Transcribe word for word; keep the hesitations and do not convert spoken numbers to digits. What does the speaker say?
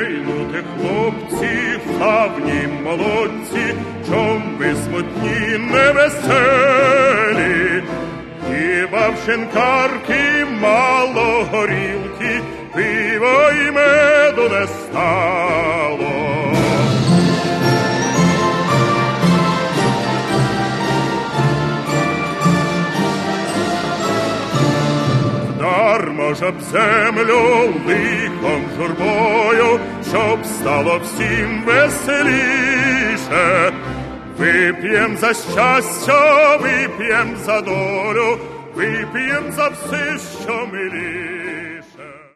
гинути, хлопці, славні молодці, чом ви смутні, невеселі? Хіба в шинкарки мало горілки, пиво й меду не стало? Дармо ж об землю лихом журбою, щоб стало всім веселіше. Вип'єм за щастя, вип'єм за долю, вип'єм за все, що миліше.